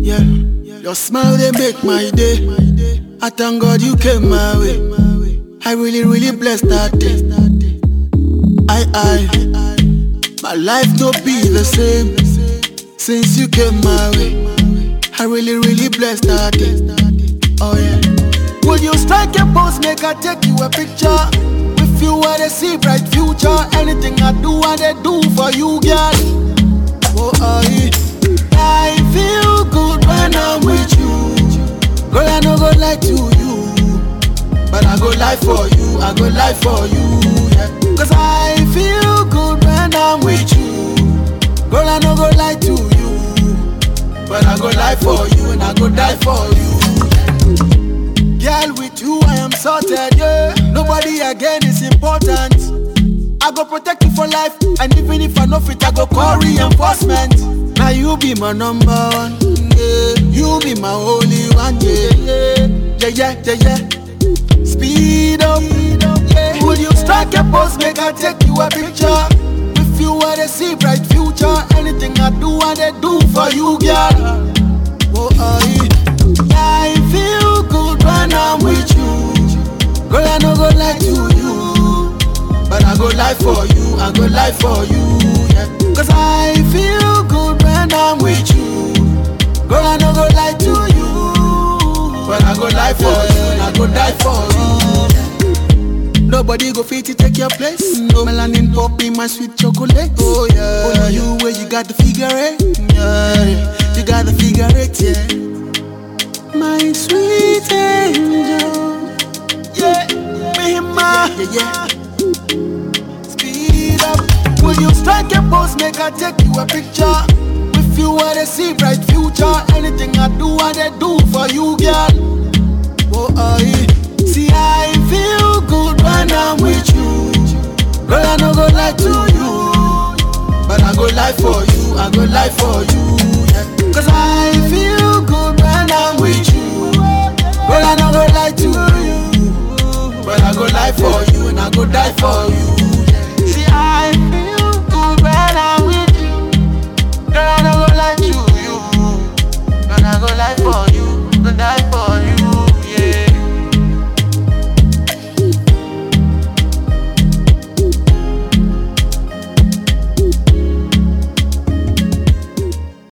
Yeah, your smile they make my day. I thank God you came my way. I really blessed that day. My life no be the same since you came my way. I really blessed that day. Oh yeah. Would you strike a pose, make I take you a picture? If you were to see bright future, anything I do, I do for you, girl. Oh, I feel good when I'm with you. Girl, I no go lie to you, but I go lie for you, I go lie for you, yeah. Cause I feel good when I'm with you. Girl, I no go lie to you, but I go lie for you and I go die for you. Girl, with you I am sorted, yeah. Nobody again is important. I go protect you for life, and even if I know fit, I go call reinforcement. Now you be my number one, yeah. You be my only one, yeah. Yeah. Speed up, yeah. Will you strike a pose, make I take you a picture? If you were to see bright future, anything I do for you, girl. Oh, I feel good when I'm with you. Girl, I no go lie to you, but I go lie for you, I go lie for you, yeah. Cause I feel good when I'm with you. Girl, I no go lie to you, but I go lie for you and I go die for you. Nobody go fit to take your place. No melanin pop in my sweet chocolate. Oh yeah, only you where you got the figure eight. Yeah, you got the figure eight, yeah. My sweet angel, yeah, yeah. Speed up. Will you strike a pose, make I take you a picture? If you were to see bright future, anything I do for you, girl. Oh, see, I feel good when I'm with you. Girl, I no go lie to you, but I go lie for you, I go lie for you, yeah. Cause I feel good when I'm with you. Girl, I no go lie to you, but I go lie for you and I go die for you, yeah. See, I feel good when I'm with you. Girl, I no go lie to you, but I go lie for you.